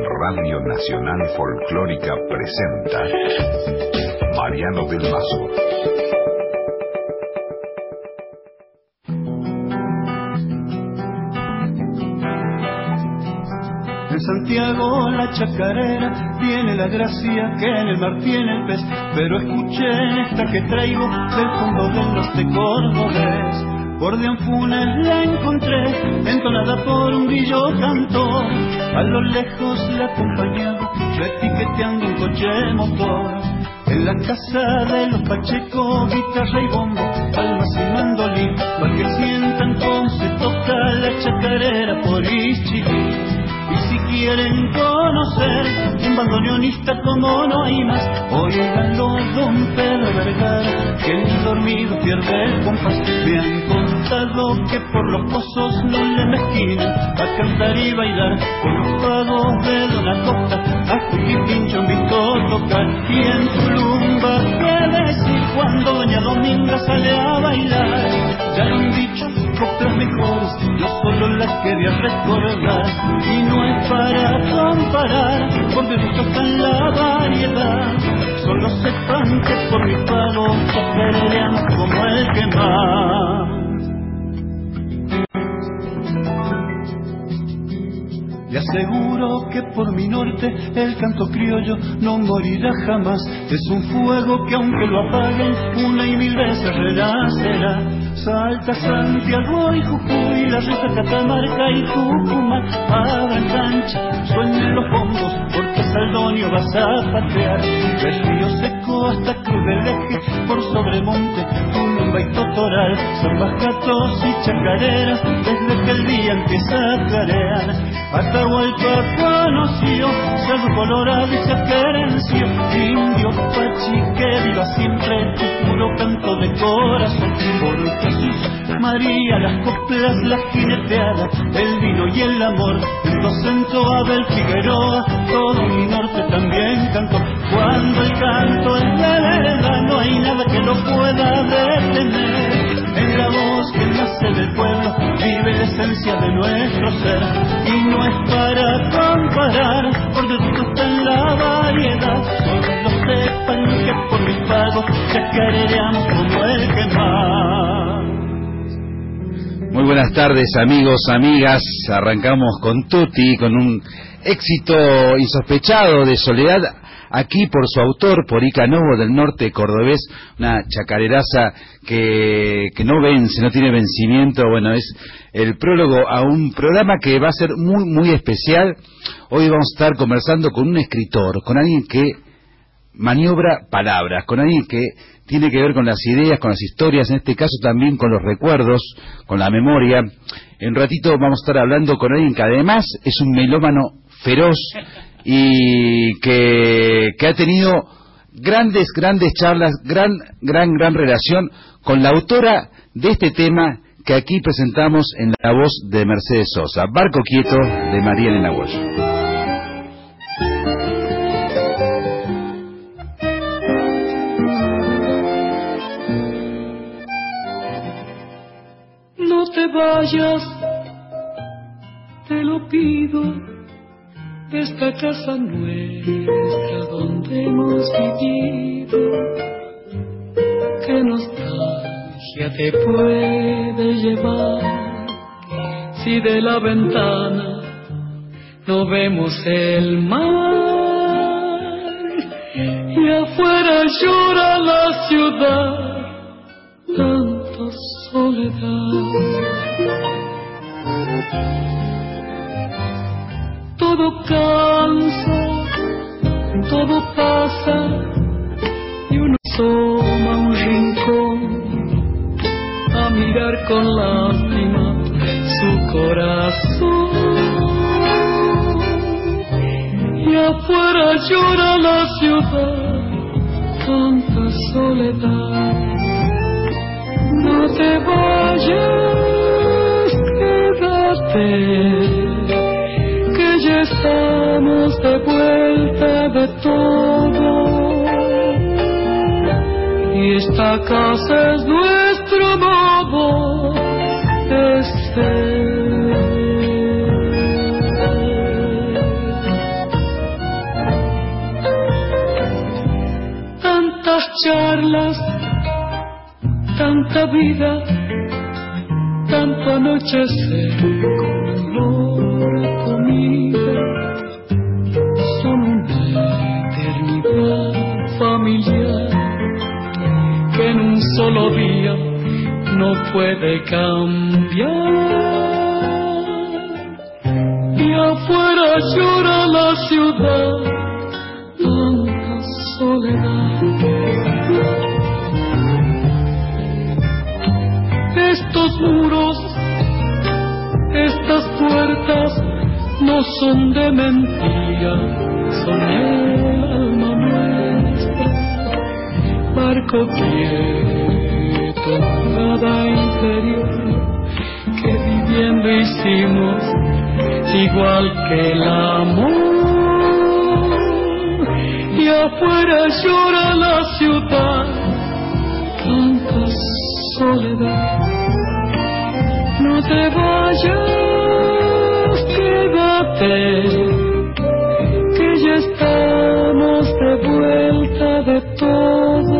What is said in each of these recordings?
Radio Nacional Folclórica presenta Mariano del Mazo. En Santiago la chacarera tiene la gracia que en el mar tiene el pez, pero escuchen esta que traigo del fondo del norte cordobés. Por de Anfunes la encontré, entonada por un grillo cantor. A lo lejos la acompañaba, repiqueteando un coche motor. En la casa de los Pacheco, guitarra y bombo, palmas y mandolín, para que sientan cómo se toca la chacarera por Ischilí. Y si quieren conocer un bandoneonista como no hay más, óiganlo don Pedro Vergara, que ni dormido pierde el compás. Me han contado que por los pozos no le mezquinan a cantar y bailar con los pagos de Don Acosta, a Juki Pincho han visto tocar. Y en Tulumba, ¿qué decir cuando doña Dominga sale a bailar? Ya lo han dicho, coplas mejores, yo solo las quería recordar. Y no es para comparar, porque mucho está en la variedad. Solo sepan que por mi pago chacarean como el que más. Le aseguro que por mi norte el canto criollo no morirá jamás. Es un fuego que aunque lo apaguen una y mil veces renacerá. Salta Santiago y Jujuy, la Risa, Catamarca y Tucumán. Abran cancha, suenen los bombos, porque Saldonio vas a patear. Del Río Seco hasta Cruz del Eje, por Sobremonte, Tulumba y Totoral. Zambas, gatos y chacareras, desde que el día empieza a clarear. Atahualpa conoció, Cerro Colorado y Chaquerencio. Indio Pachi, que viva siempre tu puro canto de corazón. Por Jesús, María, las coplas, la jineteada, el vino y el amor. Docento Abel Figueroa, todo mi norte también cantó. Cuando el canto es de verdad, no hay nada que lo pueda detener. En la voz que nace del pueblo vive la esencia de nuestro ser. Y no es para comparar, porque todo está en la variedad. Solo sepan que por mis pagos chacareamos como el que más. Muy buenas tardes, amigos, amigas. Arrancamos con Tutti, con un éxito insospechado de Soledad, aquí por su autor, por Ica Novo del norte cordobés, una chacareraza que no vence, no tiene vencimiento. Bueno, es el prólogo a un programa que va a ser muy, muy especial. Hoy vamos a estar conversando con un escritor, con alguien que maniobra palabras, con alguien que tiene que ver con las ideas, con las historias, en este caso también con los recuerdos, con la memoria. En un ratito vamos a estar hablando con alguien que además es un melómano feroz y que ha tenido grandes charlas, gran relación con la autora de este tema que aquí presentamos en la voz de Mercedes Sosa, Barco Quieto, de María Elena Walsh. No te vayas, te lo pido, de esta casa nuestra donde hemos vivido. ¿Qué nostalgia te puede llevar si de la ventana no vemos el mar y afuera llora la ciudad? Tanta soledad. Todo cansa, todo pasa y uno asoma a un rincón a mirar con lástima su corazón. Y afuera llora la ciudad, tanta soledad. No te vayas, quédate, que ya estamos de vuelta de todo. Y esta casa es nuestro modo de ser. charlas, tanta vida, tanto anochecer, color a comida, son una eternidad familiar que en un solo día no puede cambiar. Y afuera llora la ciudad, tanta soledad. Estos muros, estas puertas no son de mentira, son el alma nuestra. Barco quieto, nada interior, que viviendo hicimos igual que el amor. Y afuera llora la ciudad, tanta soledad. No te vayas, quédate, que ya estamos de vuelta de todo.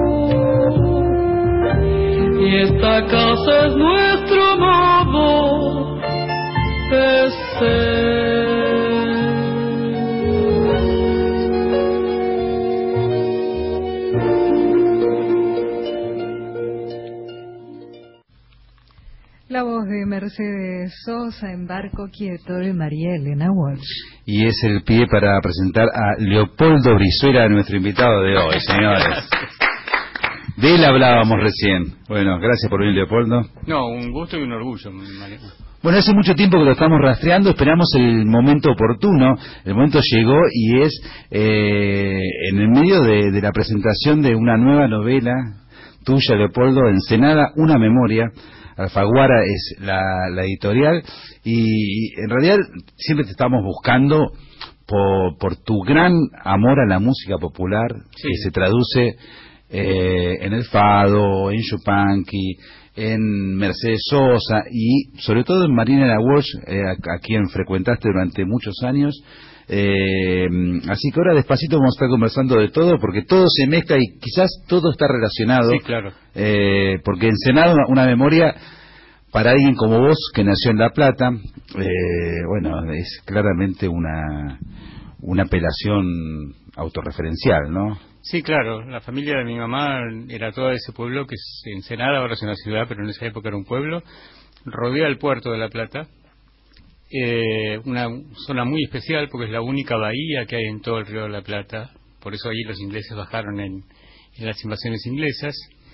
Y esta casa es nuestro modo de ser. La voz de Mercedes Sosa en Barco Quieto de María Elena Walsh. Y es el pie para presentar a Leopoldo Brizuela, nuestro invitado de hoy, señores. De él hablábamos recién. Bueno, gracias por venir, Leopoldo. No, un gusto y un orgullo, Mariano. Bueno, hace mucho tiempo que lo estamos rastreando, esperamos el momento oportuno. El momento llegó y es en el medio de la presentación de una nueva novela tuya, Leopoldo, Ensenada, una memoria. Alfaguara es la editorial, y en realidad siempre te estamos buscando por tu gran amor a la música popular, sí, que se traduce en el fado, en Yupanqui, en Mercedes Sosa y sobre todo en María Walsh, a quien frecuentaste durante muchos años. Así que ahora despacito vamos a estar conversando de todo, porque todo se mezcla y quizás todo está relacionado. Sí, claro. Porque Ensenada, una memoria para alguien como vos que nació en La Plata, bueno, es claramente una apelación autorreferencial, ¿no? Sí, claro. La familia de mi mamá era toda de ese pueblo que es Ensenada, ahora es una ciudad, pero en esa época era un pueblo. Rodea el puerto de La Plata. Una zona muy especial porque es la única bahía que hay en todo el Río de la Plata, por eso ahí los ingleses bajaron en las invasiones inglesas.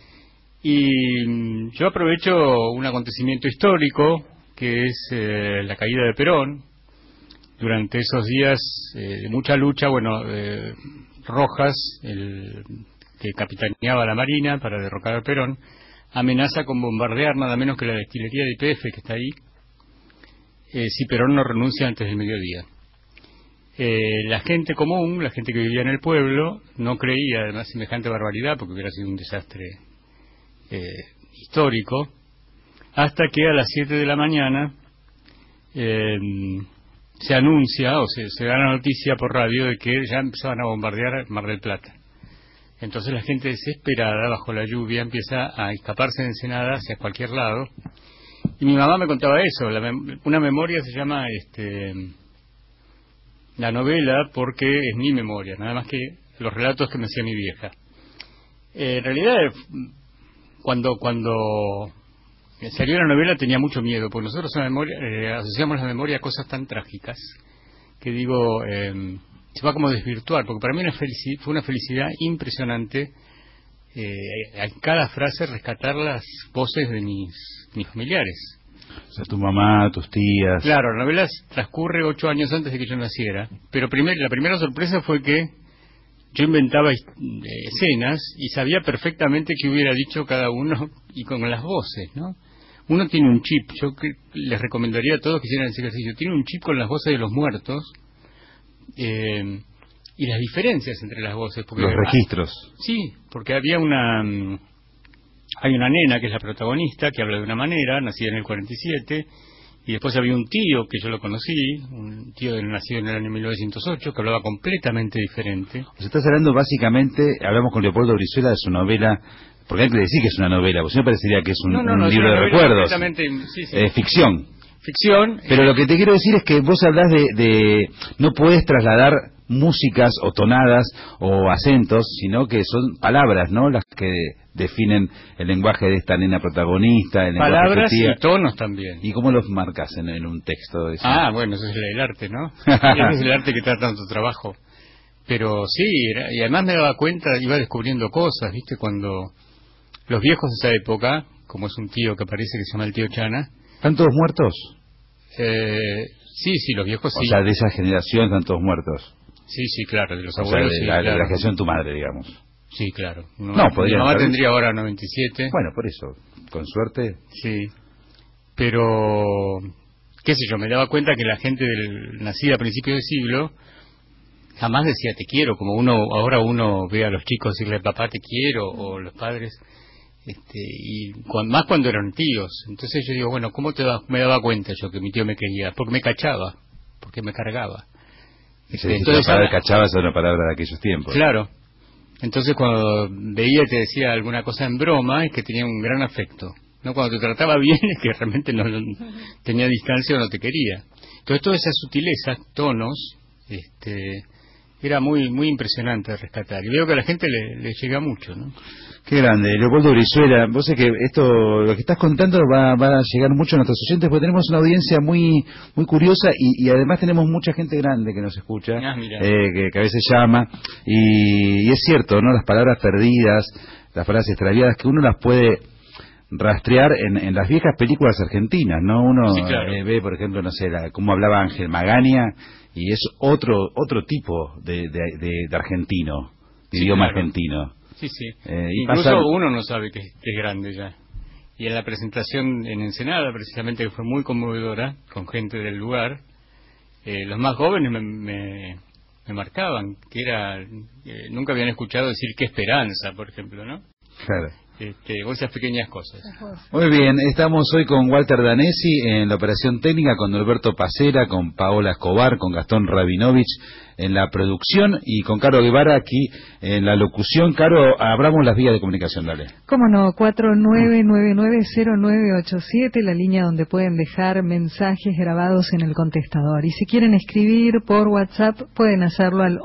Y yo aprovecho un acontecimiento histórico que es la caída de Perón. Durante esos días de mucha lucha, bueno, Rojas, que capitaneaba la Marina para derrocar a Perón, amenaza con bombardear nada menos que la destilería de YPF que está ahí, si Perón no renuncia antes del mediodía. La gente común, la gente que vivía en el pueblo, no creía además semejante barbaridad porque hubiera sido un desastre histórico, hasta que a las 7 de la mañana se anuncia o se da la noticia por radio de que ya empezaban a bombardear Mar del Plata. Entonces la gente desesperada, bajo la lluvia, empieza a escaparse de Ensenada hacia cualquier lado. Y mi mamá me contaba eso, una memoria se llama la novela porque es mi memoria, nada más que los relatos que me hacía mi vieja. En realidad, cuando salió la novela tenía mucho miedo, porque nosotros asociamos la memoria a cosas tan trágicas, que digo, se va como a desvirtuar, porque para mí fue una felicidad impresionante en cada frase rescatar las voces de mis familiares. O sea, tu mamá, tus tías. Claro, la novela transcurre 8 años antes de que yo naciera, pero la primera sorpresa fue que yo inventaba escenas y sabía perfectamente qué hubiera dicho cada uno y con las voces, ¿no? Uno tiene un chip, yo les recomendaría a todos que hicieran ese ejercicio, tiene un chip con las voces de los muertos y las diferencias entre las voces. Porque, los registros. Sí, porque hay una nena que es la protagonista, que habla de una manera, nacida en el 47, Y después había un tío que yo lo conocí, un tío nacido en el año 1908, que hablaba completamente diferente. O sea, estás hablando básicamente, hablamos con Leopoldo Brizuela de su novela, porque hay que decir que es una novela, porque si no parecería que es un libro de recuerdos. Sí. Ficción. Ficción. Pero lo que te quiero decir es que vos hablás de no puedes trasladar músicas o tonadas o acentos, sino que son palabras, ¿no? Las que definen el lenguaje de esta nena protagonista, el palabras lenguaje y tonos también. ¿Y cómo los marcas en un texto? De bueno, eso es el arte, ¿no? Ese es el arte que te da tanto trabajo. Pero sí, y además me daba cuenta, iba descubriendo cosas, ¿viste? Cuando los viejos de esa época, como es un tío que parece que se llama el tío Chana. ¿Están todos muertos? Sí, los viejos sí. O sea, de esa generación están todos muertos. Sí, claro, de los O abuelos. sea, sí, la claro. generación de tu madre, digamos. Sí, claro. No, podría. Mi mamá tendría ahora 97. Bueno, por eso, con suerte. Sí, pero, qué sé yo, me daba cuenta que la gente nacida a principios del siglo jamás decía te quiero, como ahora uno ve a los chicos decirle papá te quiero, o los padres, y más cuando eran tíos. Entonces yo digo, bueno, ¿cómo me daba cuenta yo que mi tío me quería? Porque me cachaba, porque me cargaba. Entonces, la palabra cachaba es una palabra de aquellos tiempos. Claro. Entonces cuando veía y te decía alguna cosa en broma, es que tenía un gran afecto. No, cuando te trataba bien es que realmente no tenía distancia o no te quería. Entonces todas esas sutilezas, tonos, era muy muy impresionante de rescatar. Y veo que a la gente le llega mucho, ¿no? Qué grande, Leopoldo Brizuela. Vos sabés que lo que estás contando va a llegar mucho a nuestros oyentes, porque tenemos una audiencia muy muy curiosa y además tenemos mucha gente grande que nos escucha, que a veces llama. Y es cierto, ¿no? Las palabras perdidas, las palabras extraviadas, que uno las puede rastrear en las viejas películas argentinas, ¿no? Uno ve, por ejemplo, no sé, cómo hablaba Ángel Magaña, y es otro tipo de argentino, de idioma argentino. Sí. Incluso uno no sabe que es grande ya. Y en la presentación en Ensenada, precisamente, que fue muy conmovedora, con gente del lugar, los más jóvenes me marcaban, que nunca habían escuchado decir qué esperanza, por ejemplo, ¿no? Claro. Esas pequeñas cosas. Muy bien, estamos hoy con Walter Danesi en la operación técnica, con Alberto Pacera, con Paola Escobar, con Gastón Rabinovich en la producción y con Caro Guevara aquí en la locución. Caro, abramos las vías de comunicación, dale. Cómo no, 49990987, la línea donde pueden dejar mensajes grabados en el contestador. Y si quieren escribir por WhatsApp, pueden hacerlo al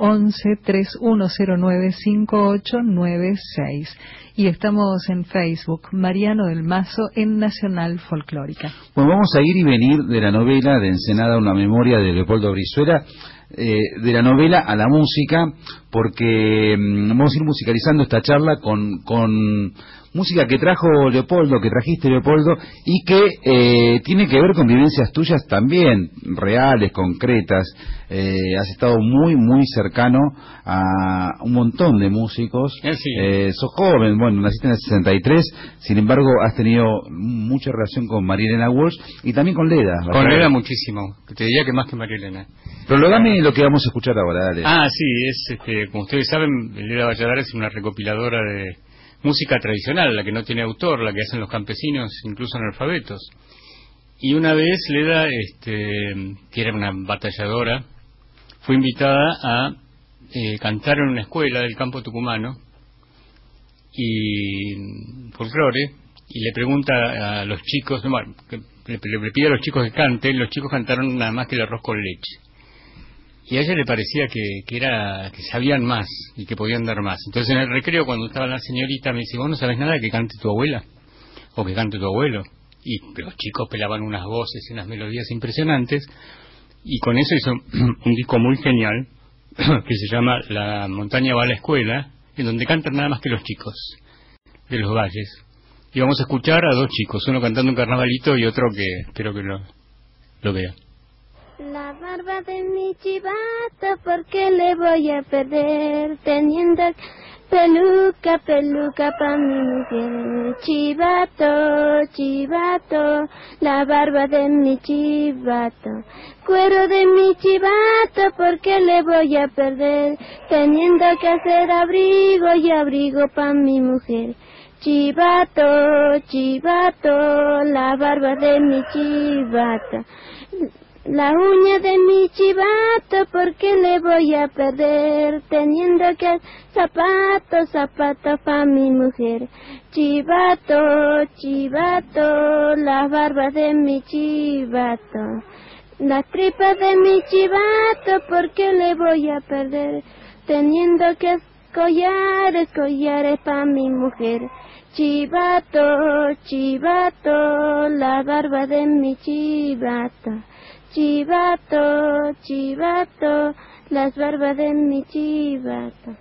11-3109-5896. Y estamos en Facebook, Mariano del Mazo, en Nacional Folclórica. Bueno, vamos a ir y venir de la novela de Ensenada, una memoria de Leopoldo Brizuela, de la novela a la música, porque vamos a ir musicalizando esta charla con música que que trajiste Leopoldo, y que tiene que ver con vivencias tuyas también, reales, concretas. Has estado muy, muy cercano a un montón de músicos. Sos joven, bueno, naciste en el 63, sin embargo has tenido mucha relación con María Elena Walsh y también con Leda. Con Leda muchísimo, te diría que más que María Elena. Prologame lo que vamos a escuchar ahora, dale. Sí, como ustedes saben, Leda Valladares es una recopiladora de música tradicional, la que no tiene autor, la que hacen los campesinos, incluso analfabetos. Y una vez Leda, que era una batalladora, fue invitada a cantar en una escuela del campo tucumano y folclore, y le pregunta a los chicos, le pide a los chicos que canten. Los chicos cantaron nada más que el arroz con leche. Y a ella le parecía que sabían más y que podían dar más. Entonces en el recreo, cuando estaba la señorita, me dice, ¿vos no sabés nada que cante tu abuela? ¿O que cante tu abuelo? Y los chicos pelaban unas voces y unas melodías impresionantes, y con eso hizo un disco muy genial que se llama La montaña va a la escuela, en donde cantan nada más que los chicos de los valles. Y vamos a escuchar a dos chicos, uno cantando un carnavalito y otro que espero que lo vea. La barba de mi chivato, ¿por qué le voy a perder? Teniendo peluca pa' mi mujer. Chivato, la barba de mi chivato. Cuero de mi chivato, ¿por qué le voy a perder? Teniendo que hacer abrigo y abrigo pa' mi mujer. Chivato, chivato, la barba de mi chivato. La uña de mi chivato, ¿por qué le voy a perder? Teniendo que zapato pa' mi mujer. Chivato, chivato, la barba de mi chivato. Las tripas de mi chivato, ¿por qué le voy a perder? Teniendo que collares pa' mi mujer. Chivato, chivato, la barba de mi chivato. Chivato, chivato, las barbas de mi chivato.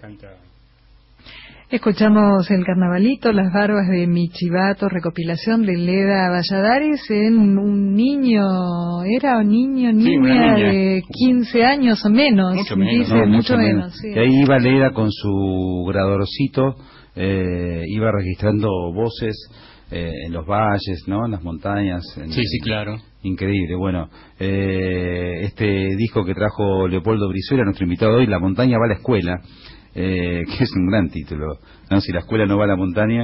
Escuchamos el carnavalito, las barbas de mi chivato, recopilación de Leda Valladares en un niño, ¿era un niño, niña de 15 años o menos? Mucho menos. Dice, No, mucho menos. Sí. Y ahí iba Leda con su gradorcito, iba registrando voces en los valles, ¿no? En las montañas. Sí, claro. Increíble. Bueno, este disco que trajo Leopoldo Brizuela, nuestro invitado hoy, La montaña va a la escuela, que es un gran título, ¿no? Si la escuela no va a la montaña.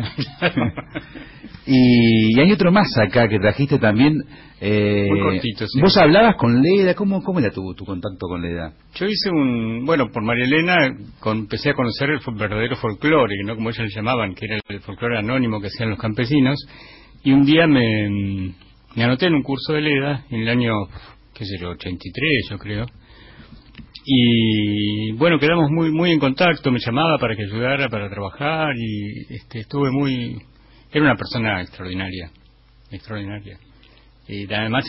y hay otro más acá que trajiste también. Muy cortito, sí. Vos hablabas con Leda, ¿cómo era tu contacto con Leda? Yo hice por María Elena empecé a conocer el verdadero folclore, ¿no? Como ellos le llamaban, que era el folclore anónimo que hacían los campesinos, y un día me anoté en un curso de Leda, en el año, 83, yo creo, y bueno, quedamos muy en contacto, me llamaba para que ayudara para trabajar, y era una persona extraordinaria, y además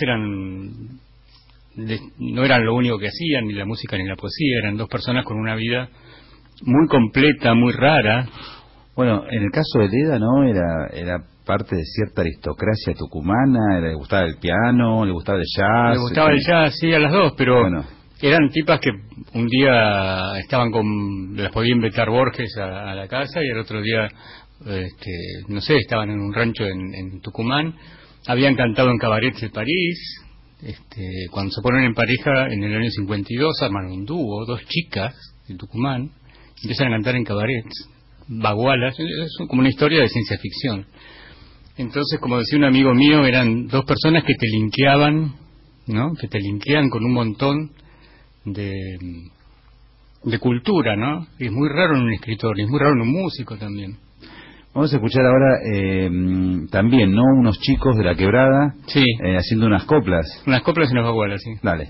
no eran lo único que hacían, ni la música ni la poesía, eran dos personas con una vida muy completa, muy rara. Bueno, en el caso de Leda, ¿no? Era parte de cierta aristocracia tucumana, le gustaba el piano, le gustaba el jazz. Le gustaba el jazz, sí, a las dos, pero bueno, eran tipas que un día las podía invitar Borges a la casa, y el otro día, no sé, estaban en un rancho en Tucumán, habían cantado en cabarets de París, cuando se ponen en pareja en el año 52, arman un dúo, dos chicas de Tucumán, empiezan a cantar en cabarets, bagualas, es como una historia de ciencia ficción. Entonces, como decía un amigo mío, eran dos personas que te linkeaban, ¿no? Que te linkean con un montón de cultura, ¿no? Y es muy raro en un escritor, y es muy raro en un músico también. Vamos a escuchar ahora también, ¿no? Unos chicos de la quebrada, sí, haciendo unas coplas. Unas coplas y unas bagualas, sí. Dale.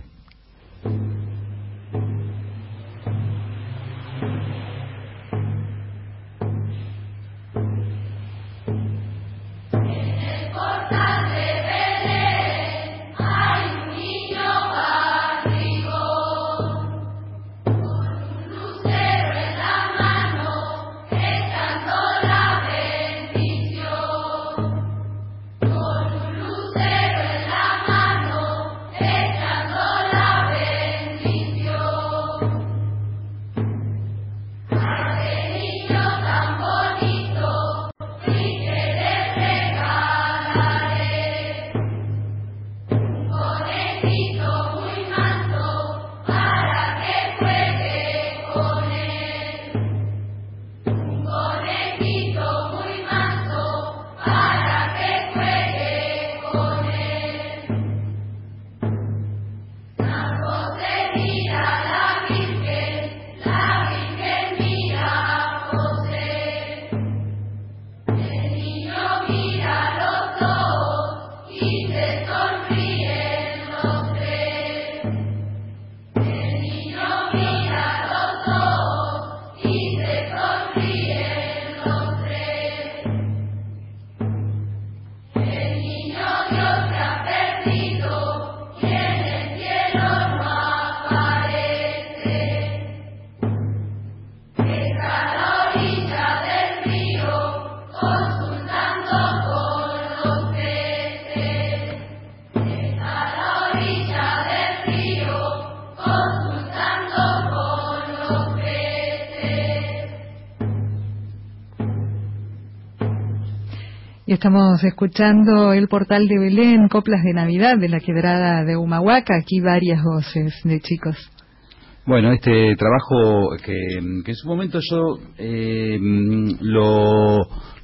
Y estamos escuchando El Portal de Belén, coplas de Navidad de la Quebrada de Humahuaca, aquí varias voces de chicos. Bueno, este trabajo que en su momento yo lo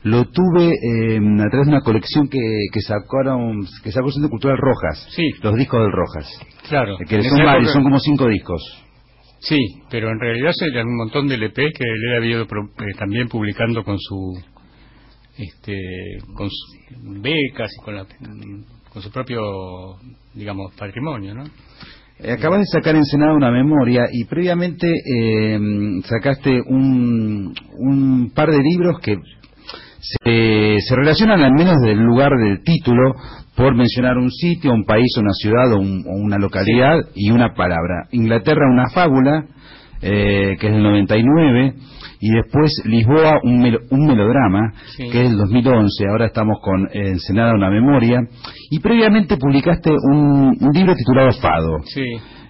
lo tuve a través de una colección que sacó el Centro Cultural Rojas, sí, los discos del Rojas, claro, que son varios, son como 5 discos. Sí, pero en realidad eran un montón de LP que él había ido también publicando con sus becas y con su propio, digamos, patrimonio, ¿no? Acabas de sacar en Senado una memoria y previamente sacaste un par de libros que se relacionan al menos del lugar del título, por mencionar un sitio, un país, una ciudad o una localidad, sí, y una palabra. Inglaterra, una fábula, que es del 99, y después Lisboa, un melodrama, sí, que es del 2011. Ahora estamos con Ensenada, una memoria, y previamente publicaste un libro titulado Fado. Sí.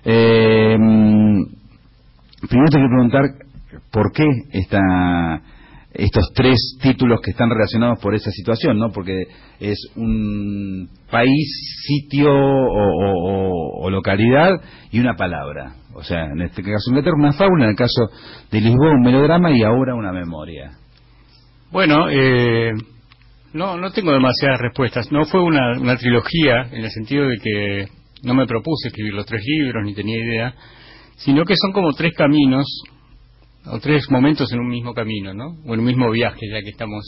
Primero te quiero preguntar por qué estos 3 títulos que están relacionados por esa situación, ¿no? Porque es un país, sitio o localidad y una palabra. O sea, en este caso Inglaterra, una fábula, en el caso de Lisboa, un melodrama, y ahora una memoria. Bueno, no tengo demasiadas respuestas. No fue una trilogía, en el sentido de que no me propuse escribir los 3 libros, ni tenía idea, sino que son como 3 caminos, o 3 momentos en un mismo camino, ¿no? O en un mismo viaje, ya que estamos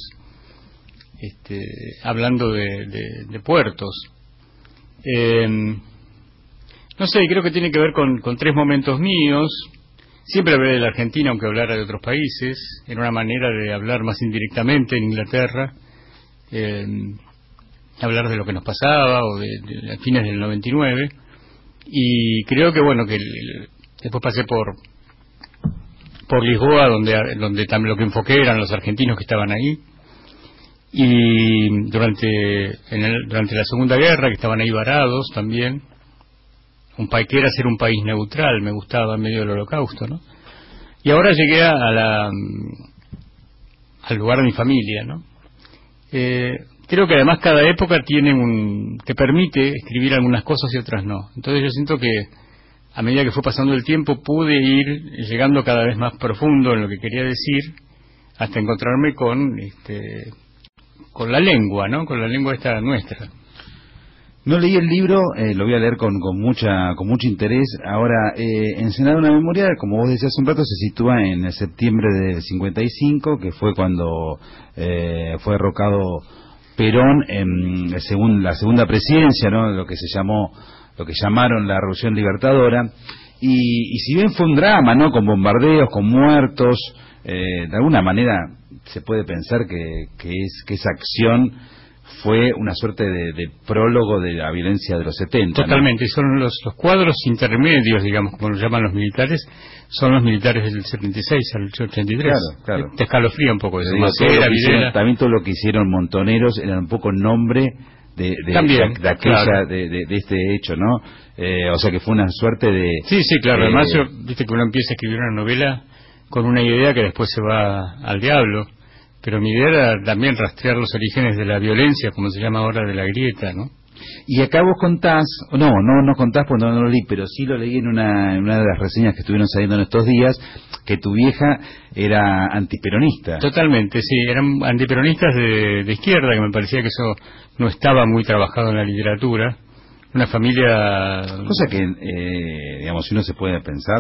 hablando de puertos. No sé, creo que tiene que ver con 3 momentos míos. Siempre hablé de la Argentina, aunque hablara de otros países. Era una manera de hablar más indirectamente en Inglaterra, hablar de lo que nos pasaba, o de fines del 99. Y creo que, bueno, que después pasé por Lisboa, donde también lo que enfoqué eran los argentinos que estaban ahí, y durante la Segunda Guerra, que estaban ahí varados también, que era ser un país neutral, me gustaba en medio del Holocausto, ¿no? Y ahora llegué al lugar de mi familia, ¿no? Creo que además cada época te permite escribir algunas cosas y otras no. Entonces yo siento que a medida que fue pasando el tiempo pude ir llegando cada vez más profundo en lo que quería decir, hasta encontrarme con la lengua, ¿no? Con la lengua esta nuestra. No leí el libro, lo voy a leer con mucho interés. Ahora, Ensenada, una memoria, como vos decías hace un rato, se sitúa en septiembre del 55, que fue cuando fue derrocado Perón en la segunda presidencia, ¿no? Lo que llamaron la Revolución Libertadora. Y si bien fue un drama, ¿no? Con bombardeos, con muertos, de alguna manera se puede pensar que esa acción fue una suerte de prólogo de la violencia de los 70. Totalmente, ¿no? Son los cuadros intermedios, digamos, como los llaman los militares, son los militares del 76 al 83. Claro. Te escalofría un poco eso. También todo lo que hicieron Montoneros era un poco nombre de aquella, claro, de este hecho, ¿no? O sea que fue una suerte de... Sí, claro. Además, viste que uno empieza a escribir una novela con una idea que después se va al diablo. Pero mi idea era también rastrear los orígenes de la violencia, como se llama ahora, de la grieta, ¿no? Y acá vos contás, no contás porque no lo leí, pero sí lo leí en una de las reseñas que estuvieron saliendo en estos días, que tu vieja era antiperonista. Totalmente, sí, eran antiperonistas de izquierda, que me parecía que eso no estaba muy trabajado en la literatura. Una familia... Cosa que, digamos, si uno se puede pensar,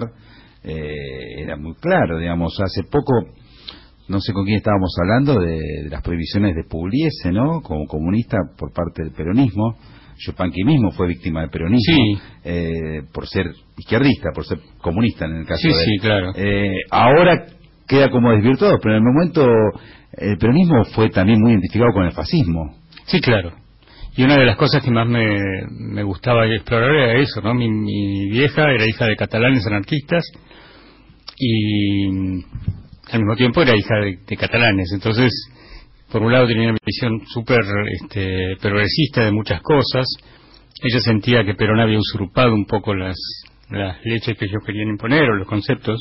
era muy claro, digamos, hace poco... No sé con quién estábamos hablando de las prohibiciones de Pugliese, ¿no? Como comunista por parte del peronismo. Yupanqui mismo fue víctima del peronismo, sí, por ser izquierdista, por ser comunista en el caso de él. Sí, claro. Ahora queda como desvirtuado, pero en el momento el peronismo fue también muy identificado con el fascismo. Sí, claro. Y una de las cosas que más me gustaba explorar era eso, ¿no? Mi vieja era hija de catalanes anarquistas y... al mismo tiempo era hija de catalanes, entonces por un lado tenía una visión súper progresista de muchas cosas. Ella sentía que Perón había usurpado un poco las leyes que ellos querían imponer o los conceptos,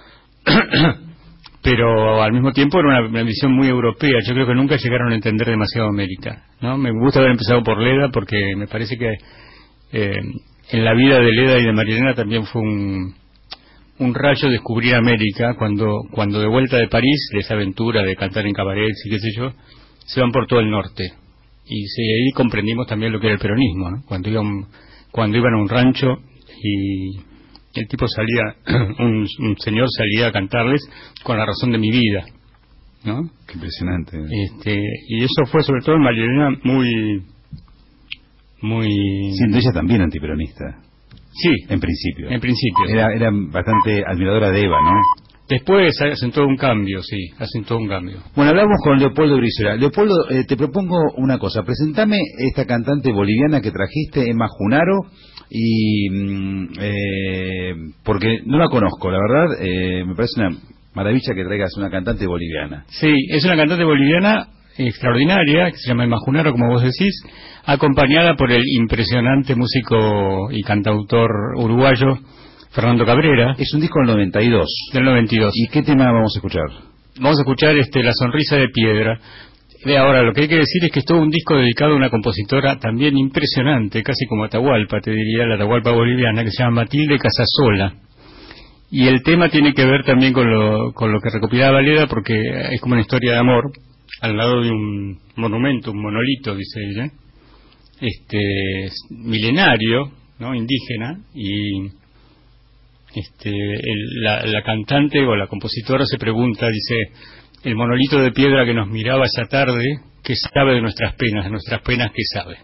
pero al mismo tiempo era una visión muy europea. Yo creo que nunca llegaron a entender demasiado América, ¿no? Me gusta haber empezado por Leda porque me parece que en la vida de Leda y de Marilena también fue un rayo descubrir América cuando de vuelta de París, de esa aventura de cantar en cabarets y qué sé yo, se van por todo el norte. Y ahí comprendimos también lo que era el peronismo, ¿no? Cuando iban a un rancho y el tipo salía, un señor salía a cantarles con la razón de mi vida, ¿no? Qué impresionante. Y eso fue sobre todo en María Elena muy... Siendo ella también antiperonista. Sí. En principio. En principio. Era bastante admiradora de Eva, ¿no? Después hacen todo un cambio, sí, hacen todo un cambio. Bueno, hablamos con Leopoldo Brizuela. Leopoldo, te propongo una cosa. Presentame esta cantante boliviana que trajiste, Emma Junaro, y porque no la conozco, la verdad, me parece una maravilla que traigas una cantante boliviana. Sí, es una cantante boliviana extraordinaria, que se llama Emma Junaro, como vos decís, acompañada por el impresionante músico y cantautor uruguayo Fernando Cabrera. Es un disco del 92. Del 92. ¿Y qué tema vamos a escuchar? Vamos a escuchar La sonrisa de piedra. Ahora, lo que hay que decir es que es todo un disco dedicado a una compositora también impresionante, casi como Atahualpa, te diría, la Atahualpa boliviana, que se llama Matilde Casasola. Y el tema tiene que ver también con lo que recopilaba Valera, porque es como una historia de amor, al lado de un monumento, un monolito, dice ella, milenario, ¿no? Indígena, y la cantante o la compositora se pregunta, dice, el monolito de piedra que nos miraba esa tarde, ¿qué sabe de nuestras penas qué sabe?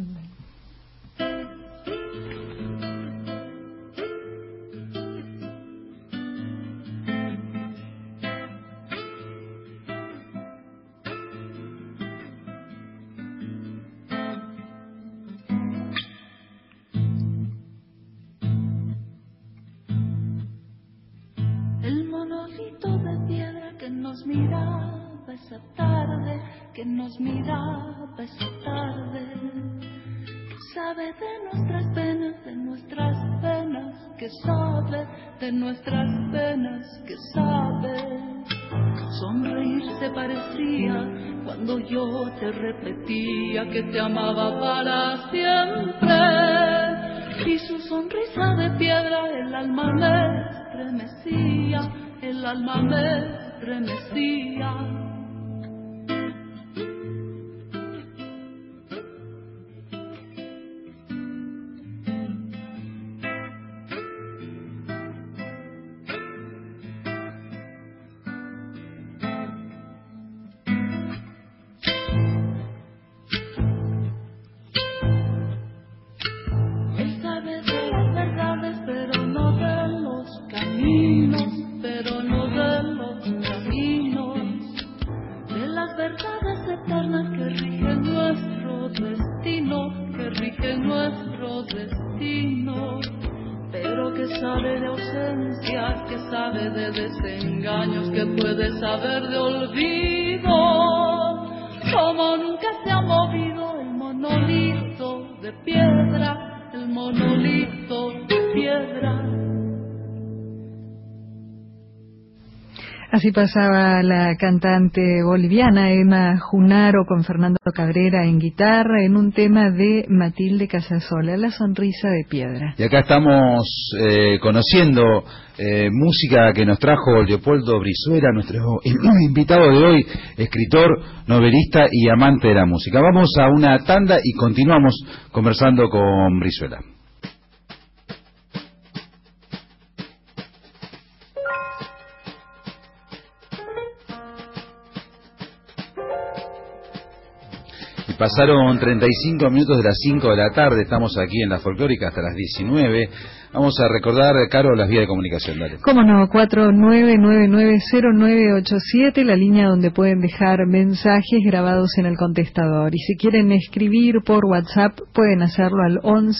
El monolito de piedra que nos miraba esa tarde, que nos miraba esa tarde, que sabe de nuestras penas, que sabe de nuestras penas, que sabe. Sonreírse parecía cuando yo te repetía que te amaba para siempre, y su sonrisa de piedra el alma me estremecía, el alma me estremecía. Así pasaba la cantante boliviana Emma Junaro con Fernando Cabrera en guitarra en un tema de Matilde Casasola, La sonrisa de piedra. Y acá estamos conociendo música que nos trajo Leopoldo Brizuela, nuestro invitado de hoy, escritor, novelista y amante de la música. Vamos a una tanda y continuamos conversando con Brizuela. Pasaron 35 minutos de las 5 de la tarde, estamos aquí en la Folclórica hasta las 19. Vamos a recordar, Caro, las vías de comunicación, dale. Cómo no, 49990987, la línea donde pueden dejar mensajes grabados en el contestador. Y si quieren escribir por WhatsApp, pueden hacerlo al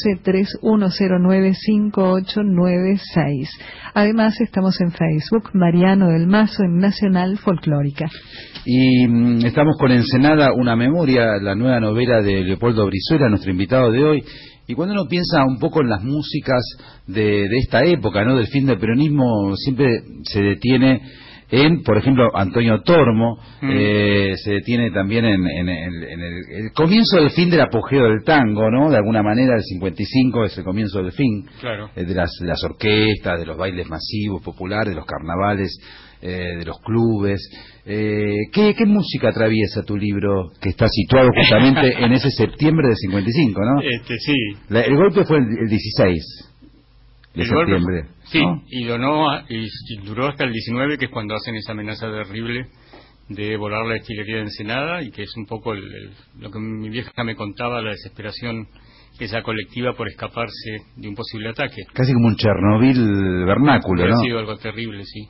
11-3109-5896. Además, estamos en Facebook, Mariano del Mazo, en Nacional Folclórica. Y estamos con Ensenada, una memoria, la nueva novela de Leopoldo Brizuela, nuestro invitado de hoy. Y cuando uno piensa un poco en las músicas de esta época, ¿no?, del fin del peronismo, siempre se detiene por ejemplo, Antonio Tormo, se detiene también en el comienzo del fin del apogeo del tango, ¿no? De alguna manera, el 55 es el comienzo del fin, claro, de las orquestas, de los bailes masivos, populares, de los carnavales, de los clubes. ¿Qué música atraviesa tu libro, que está situado justamente en ese septiembre del 55, ¿no? Sí. El golpe fue el 16 de septiembre. Golpe, sí, ¿no? Y duró hasta el 19, que es cuando hacen esa amenaza terrible de volar la destilería de Ensenada, y que es un poco lo que mi vieja me contaba, la desesperación esa colectiva por escaparse de un posible ataque. Casi como un Chernobyl vernáculo, ¿no? Ha sido algo terrible, sí.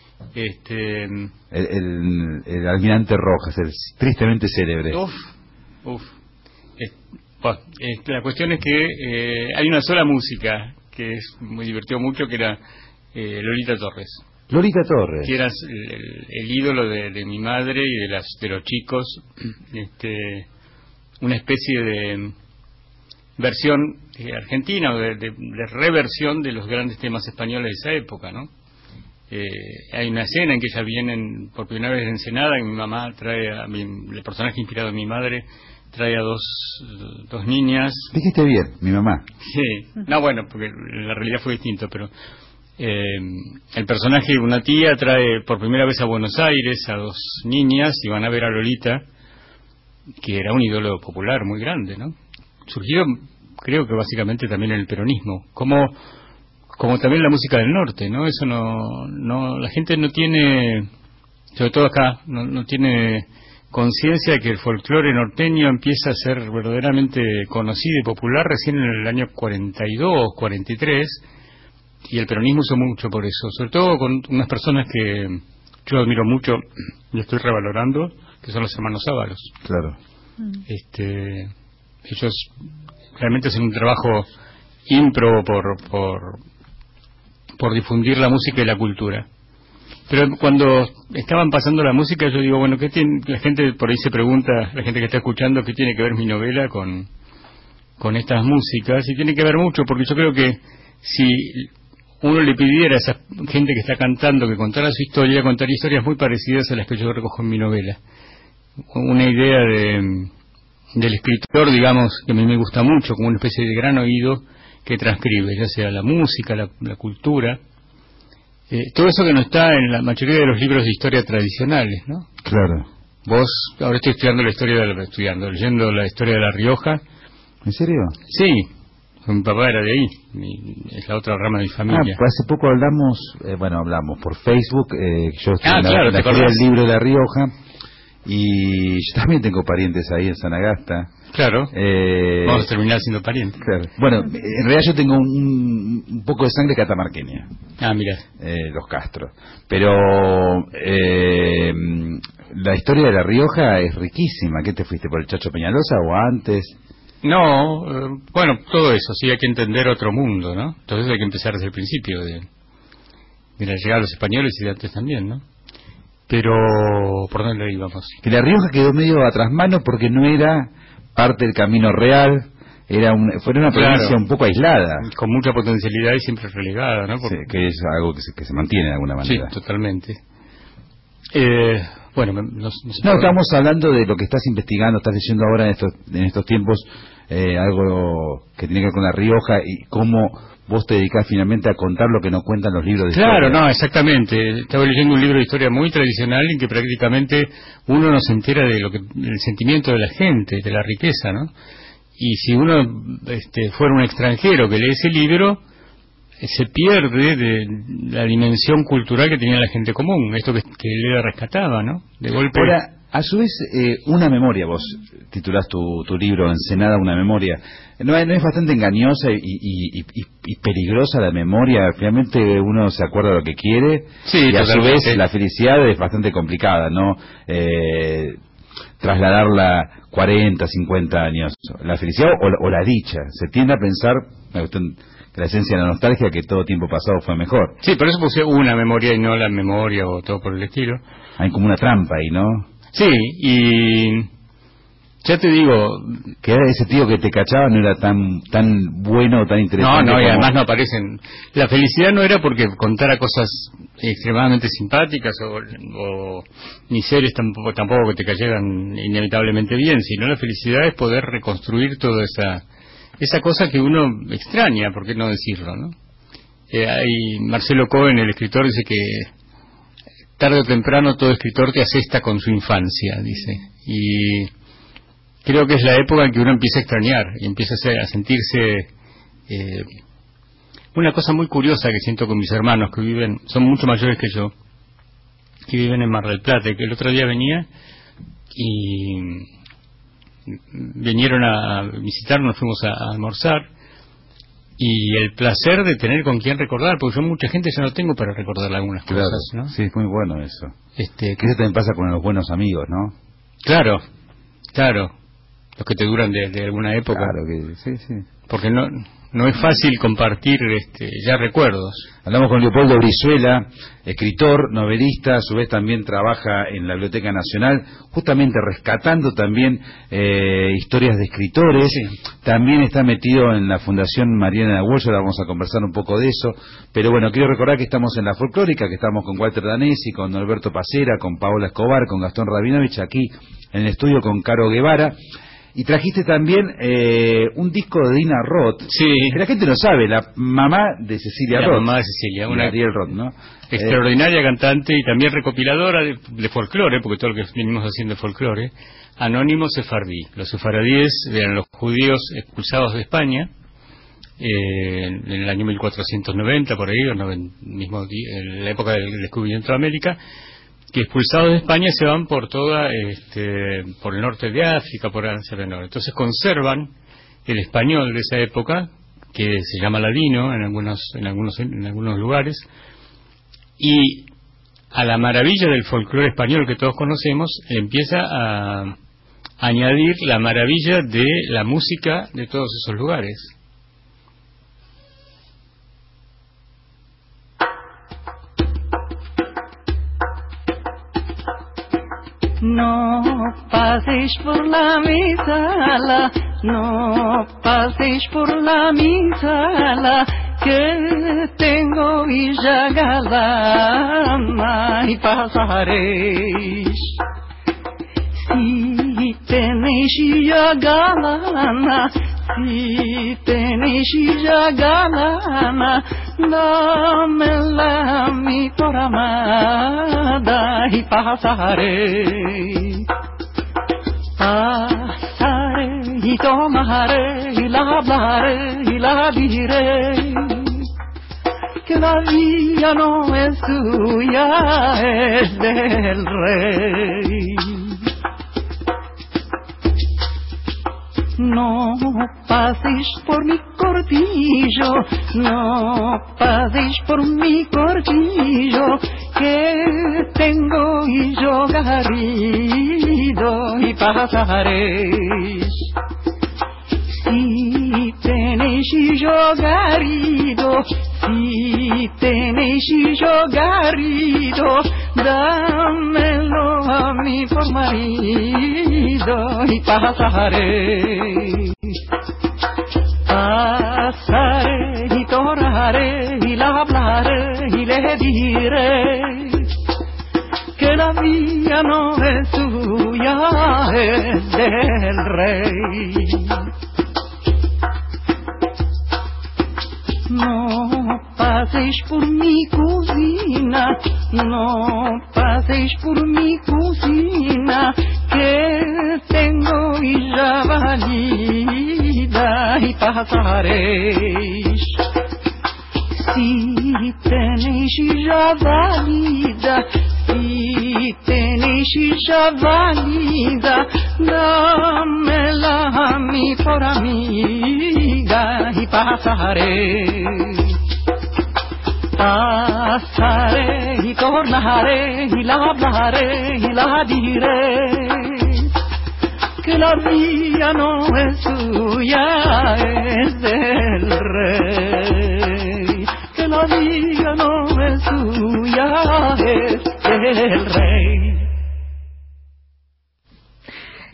El almirante Rojas, el tristemente célebre. La cuestión es que hay una sola música que me divirtió mucho, que era Lolita Torres. Lolita Torres. Que era el ídolo de mi madre y de los chicos. Una especie de versión argentina, o de reversión de los grandes temas españoles de esa época, ¿no? Hay una escena en que ella viene por primera vez de Ensenada, y mi mamá trae el personaje inspirado en mi madre trae a dos niñas. Dijiste bien, mi mamá. Sí, no, bueno, porque la realidad fue distinto, pero el personaje de una tía trae por primera vez a Buenos Aires a dos niñas y van a ver a Lolita, que era un ídolo popular muy grande, ¿no? Surgido, creo que básicamente también en el peronismo, como también la música del norte, ¿no? Eso no la gente no tiene, sobre todo acá, no tiene conciencia de que el folclore norteño empieza a ser verdaderamente conocido y popular recién en el año 42, 43, y el peronismo usó mucho por eso, sobre todo con unas personas que yo admiro mucho y estoy revalorando, que son los hermanos Ábalos. Claro. Ellos realmente hacen un trabajo ímprobo por difundir la música y la cultura. Pero cuando estaban pasando la música, yo digo, bueno, ¿qué tiene? La gente por ahí se pregunta, la gente que está escuchando, ¿qué tiene que ver mi novela con estas músicas? Y tiene que ver mucho, porque yo creo que si uno le pidiera a esa gente que está cantando que contara su historia, contaría historias muy parecidas a las que yo recojo en mi novela. Una idea del escritor, digamos, que a mí me gusta mucho, como una especie de gran oído que transcribe, ya sea la música, la cultura, todo eso que no está en la mayoría de los libros de historia tradicionales, ¿no? Claro. Vos, ahora estoy estudiando leyendo la historia de La Rioja. ¿En serio? Sí, mi papá era de ahí, es la otra rama de mi familia. Hace poco hablamos por Facebook, yo estoy claro, el libro de La Rioja, y yo también tengo parientes ahí en Sanagasta. Claro, vamos a terminar siendo parientes. Claro. Bueno, en realidad yo tengo un poco de sangre catamarqueña. Mira. Los Castro. Pero la historia de La Rioja es riquísima. ¿Qué te fuiste, por el Chacho Peñalosa o antes? No, bueno, todo eso, sí, hay que entender otro mundo, ¿no? Entonces hay que empezar desde el principio, de la llegada de los españoles y de antes también, ¿no? Pero, ¿por dónde íbamos? Que La Rioja quedó medio a trasmano porque no era parte del camino real, fue una provincia un poco aislada. Con mucha potencialidad y siempre relegada, ¿no? Sí, que es algo que se mantiene de alguna manera. Sí, totalmente. Estamos hablando de lo que estás investigando, estás leyendo ahora en estos tiempos, algo que tiene que ver con La Rioja y cómo vos te dedicás finalmente a contar lo que no cuentan los libros de historia. Claro, no, exactamente. Estaba leyendo un libro de historia muy tradicional en que prácticamente uno no se entera de del sentimiento de la gente, de la riqueza, ¿no? Y si uno fuera un extranjero que lee ese libro, se pierde de la dimensión cultural que tenía la gente común, esto que Leda rescataba, ¿no? De golpe. Ahora, a su vez, una memoria, vos titulás tu libro Ensenada, una memoria. ¿No es bastante engañosa y peligrosa la memoria? Finalmente uno se acuerda de lo que quiere, sí, y a totalmente. su vez la felicidad es bastante complicada, ¿no? Trasladarla 40, 50 años. La felicidad o la dicha. Se tiende a pensar, que la esencia de la nostalgia, que todo tiempo pasado fue mejor. Sí, por eso puse una memoria y no la memoria o todo por el estilo. Hay como una trampa ahí, ¿no? Sí, y Ya te digo, que era ese tío que te cachaba no era tan bueno o tan interesante. No, y como... además no aparecen. La felicidad no era porque contara cosas extremadamente simpáticas o ni series tampoco que te cayeran inevitablemente bien, sino la felicidad es poder reconstruir toda esa cosa que uno extraña, ¿por qué no decirlo, no? Marcelo Cohen, el escritor, dice que tarde o temprano todo escritor te asesta con su infancia, dice, y creo que es la época en que uno empieza a extrañar y empieza a sentirse una cosa muy curiosa que siento con mis hermanos que son mucho mayores que yo, que viven en Mar del Plata, y que el otro día venía y vinieron a visitarnos, fuimos a almorzar, y el placer de tener con quien recordar, porque yo mucha gente ya no tengo para recordar algunas cosas, ¿no? Sí, es muy bueno eso. Que eso también pasa con los buenos amigos, ¿no? Claro, los que te duran de alguna época. Claro que sí. Porque no es fácil compartir ya recuerdos. Hablamos con Leopoldo Brizuela, escritor, novelista, a su vez también trabaja en la Biblioteca Nacional, justamente rescatando también historias de escritores. Sí. También está metido en la Fundación Mariana Walsh, ahora vamos a conversar un poco de eso. Pero bueno, quiero recordar que estamos en La Folclórica, que estamos con Walter Danesi, con Alberto Pacera, con Paola Escobar, con Gastón Rabinovich, aquí en el estudio con Caro Guevara. Y trajiste también un disco de Dina Roth, sí, que la gente no sabe, la mamá de Cecilia Roth. La mamá de Cecilia, una Ariel Roth, ¿no? Extraordinaria cantante y también recopiladora de folclore, porque todo lo que venimos haciendo es folclore, anónimo sefardí. Los sefaradíes eran los judíos expulsados de España en el año 1490, por ahí, en la época del descubrimiento de América, que expulsados de España se van por por el norte de África, por Asia Menor. Entonces conservan el español de esa época, que se llama ladino en algunos lugares, y a la maravilla del folclore español que todos conocemos empieza a añadir la maravilla de la música de todos esos lugares. No paséis por la mi sala, no paséis por la mi sala, que tengo Villa Galana y pasaréis. Si tenéis Villa Galana, si tenéis Villa Galana, dámela mi por amada y pasaré. Pasaré y tomaré y la hablaré y la diré, que la vida no es suya, es del rey. No paséis por mi cortillo, no paséis por mi cortillo, que tengo y yo garrido y pasaréis. Si tenéis y yo garrido, si tenéis y yo garrido, dámelo a mí por marido y pasaré. Pasaré y tornaré y la hablaré y le diré, que la vida no es suya, es del rey. No paséis por mi cocina, no paséis por mi cocina, que tengo ya valida y pasaréis. Si tenéis ya valida, si tenéis ya valida, dámela a mí por amiga y pasaré. Pasaré y tornaré y la hablaré y la diré, que la vida no es suya, es del rey. Que la vida no es suya, es del rey.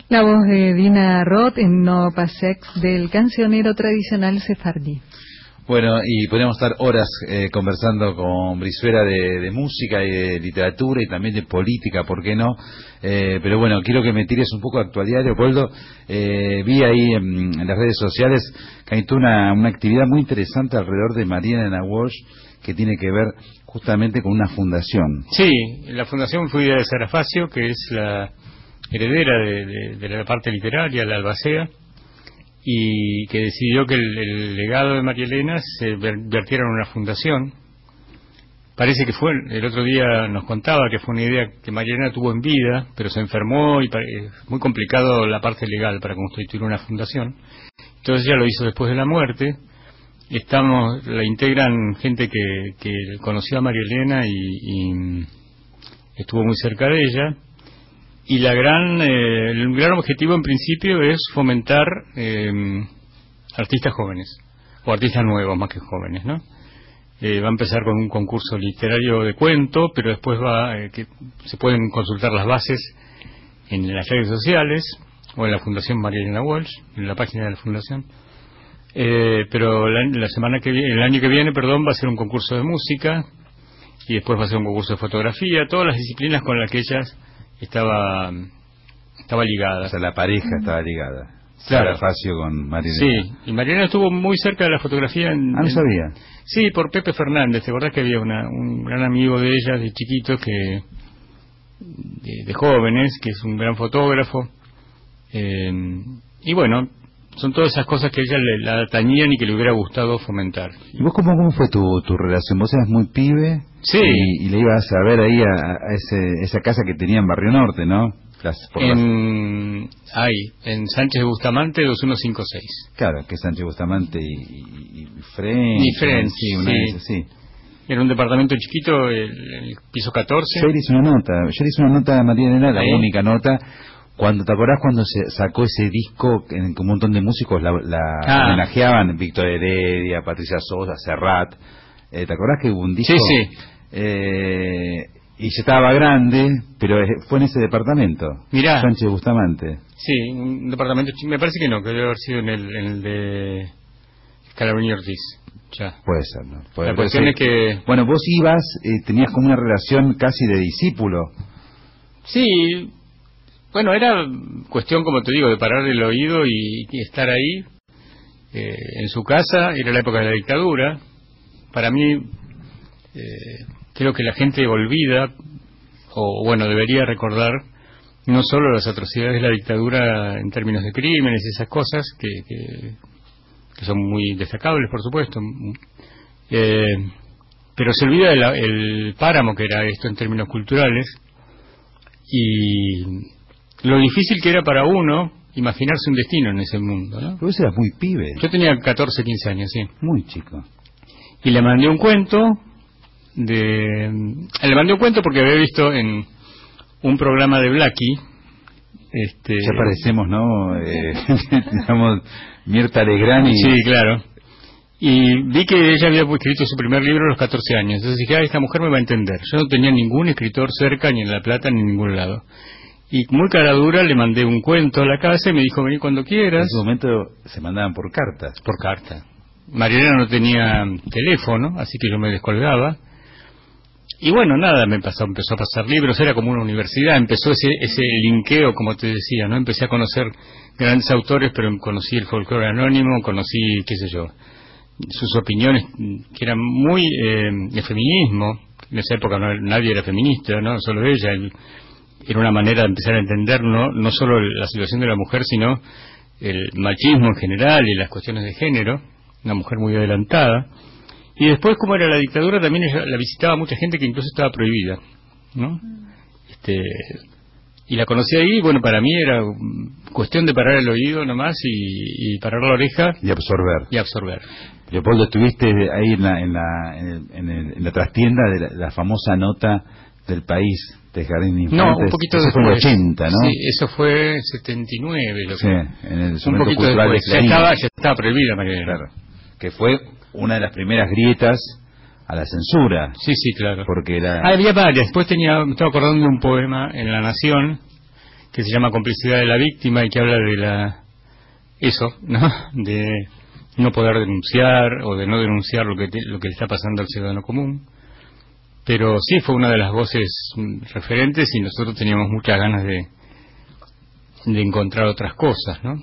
La voz de Dina Roth en No Passex del cancionero tradicional sefardí. Bueno, y podríamos estar horas conversando con Brizuela de música y de literatura y también de política, ¿por qué no? Pero bueno, quiero que me tires un poco de actualidad, Leopoldo. Vi ahí en las redes sociales que hay toda una actividad muy interesante alrededor de Marielena Walsh, que tiene que ver justamente con una fundación. Sí, la fundación fue idea de Sarafacio, que es la heredera de la parte literaria, la albacea, y que decidió que el legado de María Elena se vertiera en una fundación. Parece que fue, el otro día nos contaba que fue una idea que María Elena tuvo en vida, pero se enfermó y es muy complicado la parte legal para constituir una fundación. Entonces ella lo hizo después de la muerte. La integran gente que conoció a María Elena y estuvo muy cerca de ella. Y el gran objetivo en principio es fomentar artistas jóvenes, o artistas nuevos más que jóvenes, ¿no? Va a empezar con un concurso literario de cuento, pero después que se pueden consultar las bases en las redes sociales o en la Fundación María Elena Walsh, en la página de la Fundación. Pero el año que viene, va a ser un concurso de música y después va a ser un concurso de fotografía, todas las disciplinas con las que ellas estaba ligada. O sea, la pareja estaba ligada. Claro. Sarafacio con Marielena. Sí, y Marielena estuvo muy cerca de la fotografía. No sabía. Sí, por Pepe Fernández. ¿Te acordás que había un gran amigo de ella, de chiquitos, de jóvenes, que es un gran fotógrafo? Y bueno, son todas esas cosas que a ella la atañían y que le hubiera gustado fomentar. ¿Y vos cómo fue tu relación? ¿Vos eras muy pibe? Sí. Y le ibas a ver ahí a esa casa que tenía en Barrio Norte, ¿no? En Sánchez de Bustamante 2156. Claro, que es Sánchez Bustamante y Fren. Y Fren, sí. Era un departamento chiquito, el piso 14. Yo le hice una nota a María Elena, la única nota. ¿Te acordás cuando se sacó ese disco en que un montón de músicos la homenajeaban? Víctor Heredia, Patricia Sosa, Serrat. ¿Te acordás que hubo un disco? Sí. Y ya estaba grande, pero fue en ese departamento. Mirá. Sánchez Bustamante. Sí, un departamento, me parece que no, que debe haber sido en el de Scalabrini Ortiz. Ya. Puede ser, ¿no? La cuestión es que... Bueno, vos ibas, tenías como una relación casi de discípulo. Sí. Bueno, era cuestión, como te digo, de parar el oído y estar ahí. En su casa, era la época de la dictadura. Para mí, creo que la gente olvida, o bueno, debería recordar, no solo las atrocidades de la dictadura en términos de crímenes y esas cosas, que son muy destacables, por supuesto, pero se olvida el páramo que era esto en términos culturales, y lo difícil que era para uno imaginarse un destino en ese mundo, ¿no? Pero vos eras muy pibe. Yo tenía 14, 15 años, sí. Muy chico. Y le mandé un cuento le mandé un cuento porque había visto en un programa de Blackie. Ya parecemos, ¿no? Digamos, Mirta Legrand y... Sí, claro. Y vi que ella había escrito su primer libro a los 14 años. Entonces dije, esta mujer me va a entender. Yo no tenía ningún escritor cerca, ni en La Plata, ni en ningún lado. Y muy cara dura le mandé un cuento a la casa y me dijo, vení cuando quieras. En ese momento se mandaban por cartas. Por carta. Marielena no tenía teléfono, así que yo me descolgaba. Y bueno, nada, empezó a pasar libros, era como una universidad, empezó ese linkeo, como te decía, ¿no? Empecé a conocer grandes autores, pero conocí el folclore anónimo, conocí, qué sé yo, sus opiniones, que eran muy de feminismo. En esa época nadie era feminista, ¿no? Solo ella. Era una manera de empezar a entender no solo la situación de la mujer, sino el machismo en general y las cuestiones de género. Una mujer muy adelantada. Y después, como era la dictadura, también la visitaba mucha gente que incluso estaba prohibida, ¿no? Y la conocí ahí, bueno, para mí era cuestión de parar el oído nomás y parar la oreja. Y absorber. Leopoldo, estuviste ahí en la trastienda de la famosa nota del País de Jardín de Infantes. No, un poquito después. Eso fue en el 80, ¿no? Sí, eso fue 79. Sí, en el un poquito cultural después. de Ya estaba prohibida, María. Claro. Que fue una de las primeras grietas a la censura. Sí, claro. Porque era... había varias. Después me estaba acordando de un poema en La Nación, que se llama Complicidad de la víctima y que habla de eso, ¿no? De no poder denunciar o de no denunciar lo que le está pasando al ciudadano común. Pero sí, fue una de las voces referentes y nosotros teníamos muchas ganas de encontrar otras cosas, ¿no?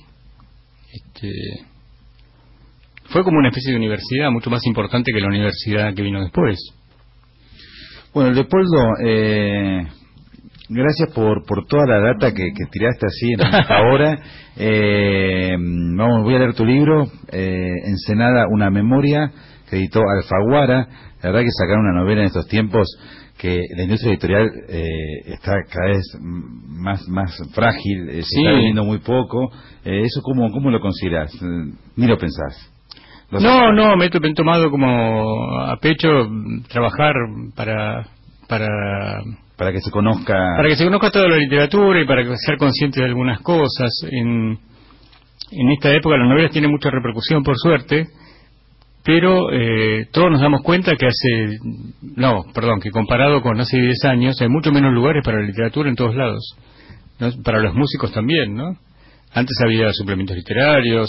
Fue como una especie de universidad mucho más importante que la universidad que vino después. Bueno, Leopoldo, gracias por toda la data que tiraste así en esta hora. Voy a leer tu libro, Ensenada, una memoria, que editó Alfaguara. La verdad que sacar una novela en estos tiempos que la industria editorial está cada vez más frágil, se está vendiendo muy poco. ¿Eso cómo lo consideras? Ni lo pensás. No, me he tomado como a pecho trabajar para que se conozca toda la literatura y para ser consciente de algunas cosas. En esta época las novelas tienen mucha repercusión, por suerte, pero todos nos damos cuenta que que comparado con hace 10 años hay mucho menos lugares para la literatura en todos lados, ¿no? Para los músicos también, ¿no? Antes había suplementos literarios,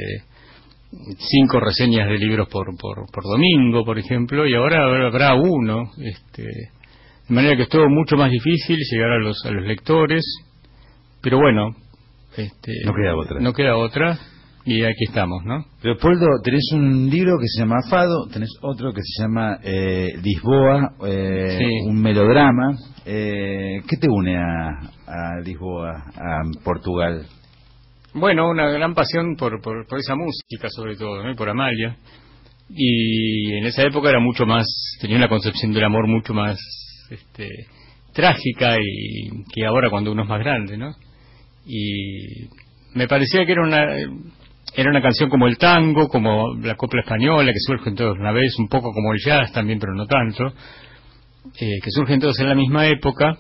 5 reseñas de libros por domingo, por ejemplo, y ahora habrá uno, de manera que es todo mucho más difícil llegar a los lectores, pero bueno, no queda otra, y aquí estamos, ¿no? Leopoldo, tenés un libro que se llama Fado, tenés otro que se llama Lisboa, un melodrama. ¿Qué te une a Lisboa, a Portugal? Bueno, una gran pasión por esa música, sobre todo, ¿no? Y por Amalia. Y en esa época era mucho más, tenía una concepción del amor mucho más trágica y que ahora cuando uno es más grande, ¿no? Y me parecía que era una canción como el tango, como la copla española, que surgen todos una vez, un poco como el jazz también, pero no tanto, que surgen todos en la misma época,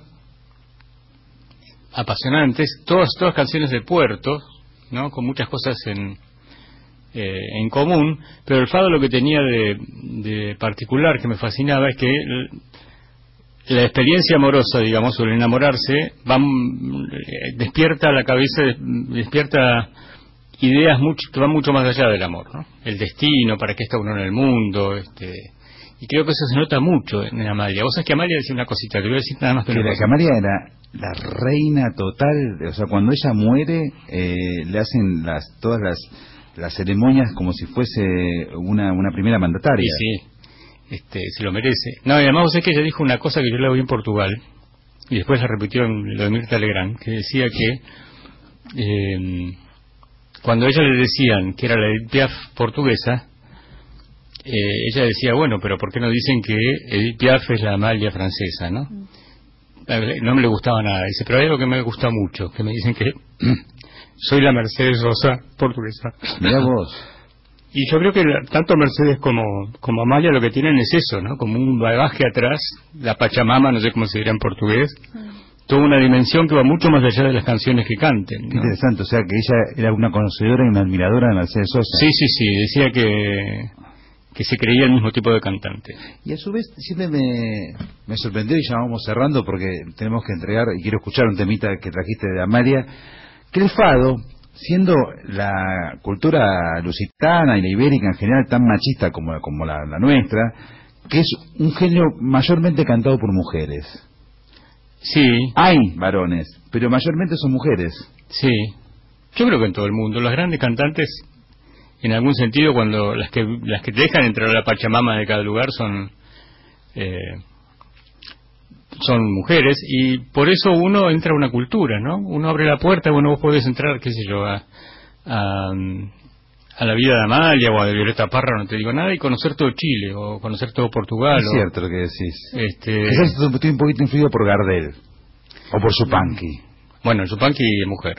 apasionantes, todas canciones de puerto, ¿no? Con muchas cosas en común, pero el fado lo que tenía de particular que me fascinaba es que la experiencia amorosa, digamos, o el enamorarse, despierta la cabeza, despierta ideas que van mucho más allá del amor, ¿no? El destino, para qué está uno en el mundo, y creo que eso se nota mucho en Amalia. Vos sabés que Amalia decía una cosita, te voy a decir nada más que Amalia era la reina total, o sea, cuando ella muere, le hacen todas las ceremonias como si fuese una primera mandataria. Sí, se lo merece. No, y además vos sabés que ella dijo una cosa que yo la oí en Portugal, y después la repitió en lo de Mirta Legrand, que decía que cuando a ella le decían que era la Edith Piaf portuguesa, ella decía, bueno, pero ¿por qué no dicen que Edith Piaf es la Amalia francesa, no? No me le gustaba nada. Dice, pero hay algo que me gusta mucho, que me dicen que soy la Mercedes Sosa portuguesa. Mirá vos. Y yo creo que tanto Mercedes como Amalia lo que tienen es eso, ¿no? Como un bagaje atrás, la Pachamama, no sé cómo se dirá en portugués, toda una dimensión que va mucho más allá de las canciones que canten, ¿no? Qué interesante, o sea que ella era una conocedora y una admiradora de Mercedes Sosa. Sí, decía que se creía el mismo tipo de cantante. Y a su vez siempre me sorprendió, y ya vamos cerrando porque tenemos que entregar, y quiero escuchar un temita que trajiste de Amalia, que el fado, siendo la cultura lusitana y la ibérica en general tan machista como la nuestra, que es un género mayormente cantado por mujeres. Sí. Hay varones, pero mayormente son mujeres. Sí. Yo creo que en todo el mundo los grandes cantantes, en algún sentido, cuando las que te dejan entrar a la Pachamama de cada lugar son mujeres, y por eso uno entra a una cultura, ¿no? Uno abre la puerta, bueno, vos podés entrar, qué sé yo, a la vida de Amalia o a de Violeta Parra, no te digo nada, y conocer todo Chile o conocer todo Portugal. Es cierto lo que decís. Quizás estoy un poquito influido por Gardel o por Yupanqui. Bueno, Yupanqui es mujer.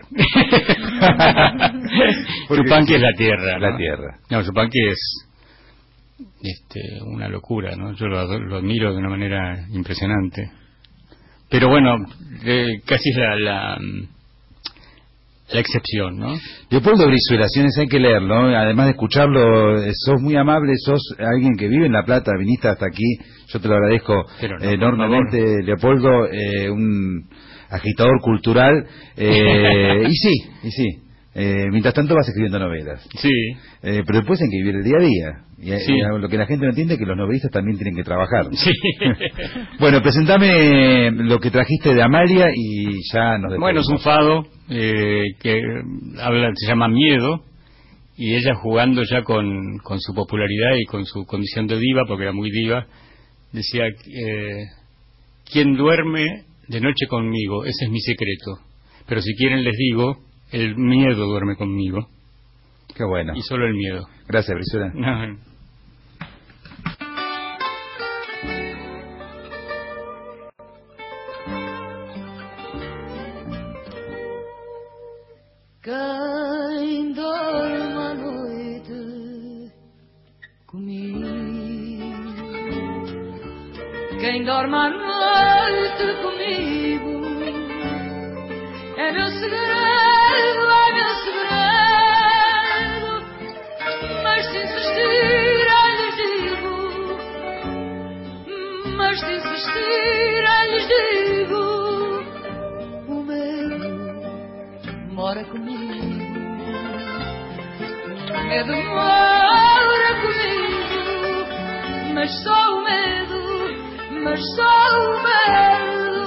Yupanqui es la tierra, ¿no? La tierra. No, Yupanqui es una locura, ¿no? Yo lo admiro de una manera impresionante. Pero bueno, casi es la excepción, ¿no? Leopoldo Brizuela, hay que leerlo, además de escucharlo, sos muy amable, sos alguien que vive en La Plata, viniste hasta aquí, yo te lo agradezco enormemente, Leopoldo, un agitador cultural, y sí, mientras tanto vas escribiendo novelas. Sí. Pero después hay que vivir el día a día. Y lo que la gente no entiende es que los novelistas también tienen que trabajar. Sí. Bueno, presentame lo que trajiste de Amalia y ya nos despedimos. Bueno, es un fado que se llama Miedo, y ella jugando ya con su popularidad y con su condición de diva, porque era muy diva, decía, ¿quién duerme de noche conmigo? Ese es mi secreto. Pero si quieren les digo, el miedo duerme conmigo. Qué bueno. Y solo el miedo. Gracias, Brizuela. No. Quem dorme à noite comigo, quem dorme à noite comigo, é meu segredo, é meu segredo. Mas se insistir, lhes digo, mas se insistir, lhes digo, o medo mora comigo, o medo mora comigo, mas só o medo, mas só o medo.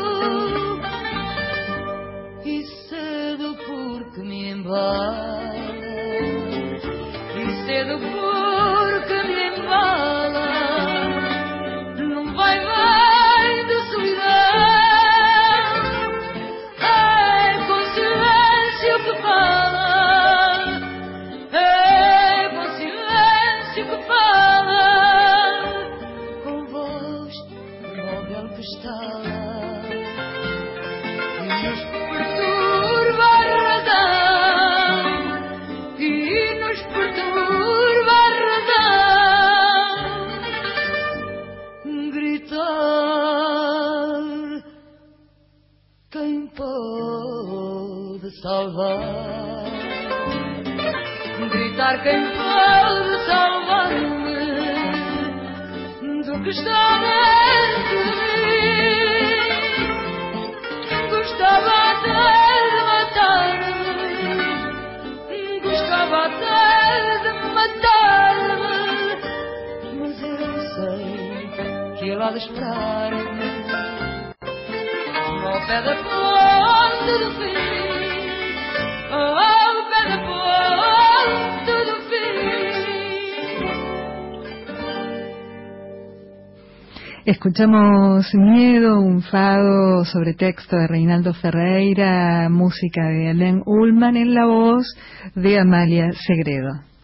E cedo porque me embala, e cedo porque me embala, não vai de solidão, é com silêncio que fala, é com silêncio que fala, com voz móvel que estala, e nos perturba a razão, e nos perturba a razão. Gritar, quem pode salvar? Gritar, quem pode salvar-me do que está dentro de mim? Gostava até de matar-me, gostava até de matar-me, mas eu sei que ele há de esperar-me ao pé da ponte do fim, ao pé da ponte do fim. Escuchamos Miedo, un fado sobre texto de Reinaldo Ferreira, música de Alain Ullman, en la voz de Amalia Segredo.